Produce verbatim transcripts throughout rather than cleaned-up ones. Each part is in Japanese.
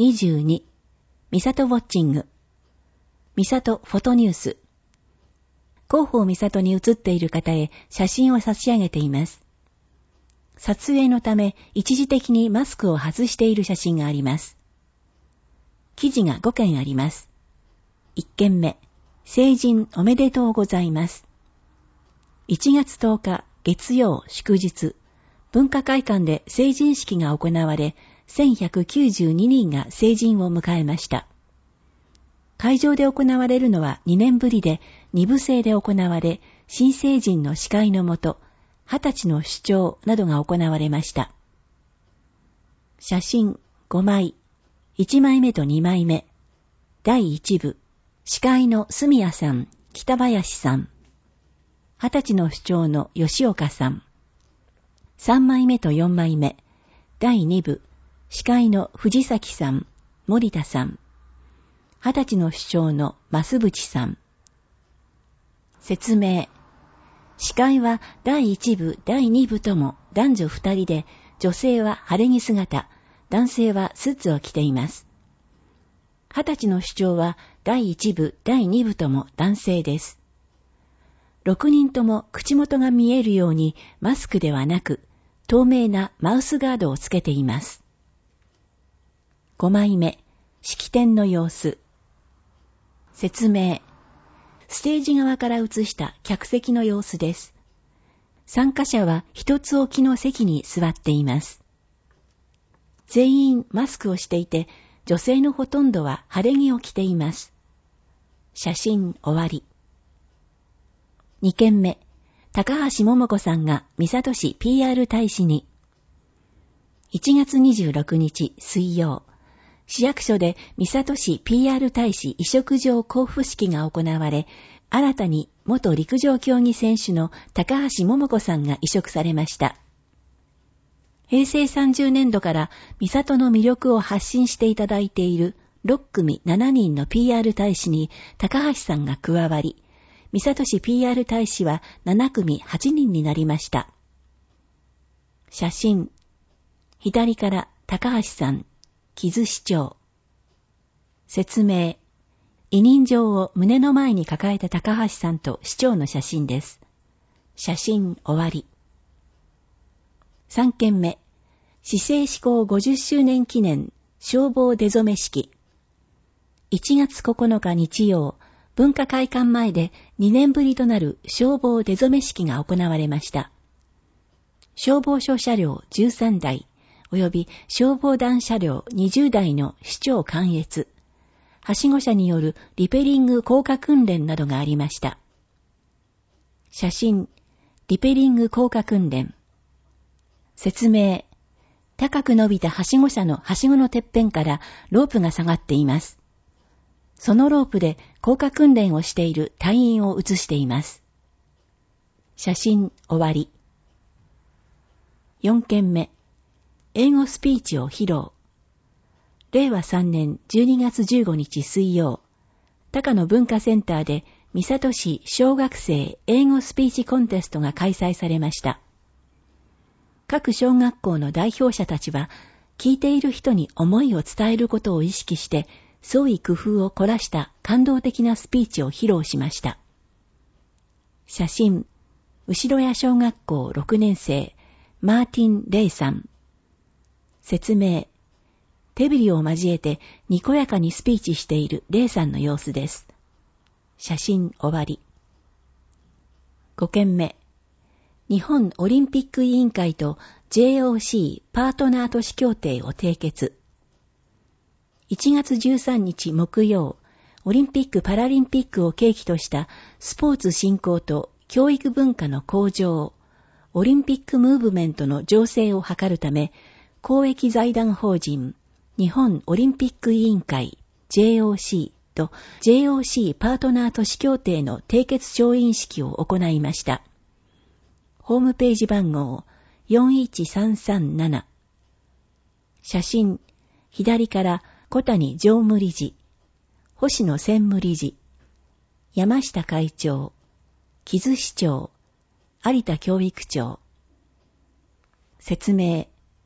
にじゅうに、ミサトウォッチング、ミサトフォトニュース。広報ミサトに写っている方へ写真を差し上げています。撮影のため一時的にマスクを外している写真があります。記事がごけんあります。いっけんめ、成人おめでとうございます。いちがつとおか月曜祝日、文化会館で成人式が行われ、せんひゃくきゅうじゅうににんが成人を迎えました。会場で行われるのはにねんぶりでにぶ制で行われ、新成人の司会のもと、はたちの主張などが行われました。写真ごまい、いちまいめとにまいめ、だいいちぶ、司会の住谷さん、北林さん、はたちの主張の吉岡さん、さんまいめとよんまいめ、だいにぶ、司会の藤崎さん、森田さん、はたちの主張の増渕さん。説明。司会はだいいちぶ、だいにぶとも男女ふたりで、女性は晴れ着姿、男性はスーツを着ています。はたちの主張はだいいちぶ、だいにぶとも男性です。ろくにんとも口元が見えるようにマスクではなく、透明なマウスガードをつけています。ごまいめ、式典の様子。説明。ステージ側から映した客席の様子です。参加者は一つ置きの席に座っています。全員マスクをしていて、女性のほとんどは晴れ着を着ています。写真終わり。にけんめ、高橋桃子さんが三郷市 ピーアール 大使に。いちがつにじゅうろくにち水曜、市役所で三郷市 ピーアール 大使委嘱状交付式が行われ、新たに元陸上競技選手の高橋桃子さんが委嘱されました。へいせいさんじゅうねんどから三郷の魅力を発信していただいているろっくみななにんの ピーアール 大使に高橋さんが加わり、三郷市 ピーアール 大使はななくみはちにんになりました。写真。左から高橋さん、木津市長。説明。委任状を胸の前に抱えた高橋さんと市長の写真です。写真終わり。さんけんめ。市政施行ごじゅっしゅうねん記念消防出初め式。いちがつここのか日曜、文化会館前でにねんぶりとなる消防出初め式が行われました。消防署車両じゅうさんだい、及び消防団車両にじゅうだいの市長観閲、はしご車によるリペリング降下訓練などがありました。写真、リペリング降下訓練。説明。高く伸びたはしご車のはしごのてっぺんからロープが下がっています。そのロープで降下訓練をしている隊員を写しています。写真終わり。よんけんめ。英語スピーチを披露。れいわさんねんじゅうにがつじゅうごにち水曜、高野文化センターで三郷市小学生英語スピーチコンテストが開催されました。各小学校の代表者たちは、聞いている人に思いを伝えることを意識して、創意工夫を凝らした感動的なスピーチを披露しました。写真、後谷小学校ろくねんせい、マーティン・レイさん。説明。手振りを交えてにこやかにスピーチしているレイさんの様子です。写真終わり。ごけんめ。日本オリンピック委員会と ジェイオーシー パートナー都市協定を締結。いちがつじゅうさんにち木曜、オリンピック・パラリンピックを契機としたスポーツ振興と教育文化の向上、オリンピックムーブメントの醸成を図るため、公益財団法人日本オリンピック委員会 ジェイオーシー と ジェイオーシー パートナー都市協定の締結調印式を行いました。ホームページ番号よんいちさんさんなな。写真、左から小谷常務理事、星野専務理事、山下会長、木津市長、有田教育長。説明。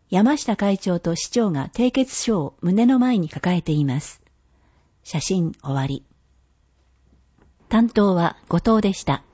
山下会長と市長が締結書を胸の前に抱えています。写真終わり。担当は後藤でした。